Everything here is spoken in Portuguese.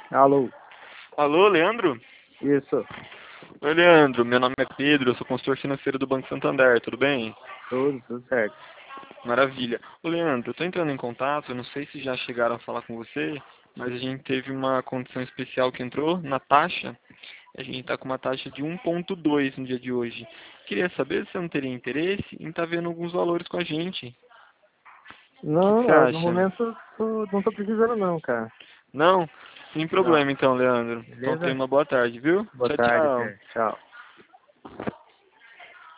Alô, Alô, Leandro? isso, Oi, Leandro. Meu nome é Pedro, eu sou consultor financeiro do Banco Santander, tudo bem? tudo certo. Maravilha. Ô, Leandro, eu tô entrando em contato, eu não sei se já chegaram a falar com você, mas a gente teve uma condição especial que entrou na taxa. A gente está com uma taxa de 1,2 no dia de hoje. Queria saber se você não teria interesse em estar vendo alguns valores com a gente. O que você Não, no acha? momento não tô precisando não, cara. Não? Sem Não, problema então, Leandro. Então tenha beleza? uma boa tarde, viu? Boa Tchau, tarde, tchau. até. Tchau.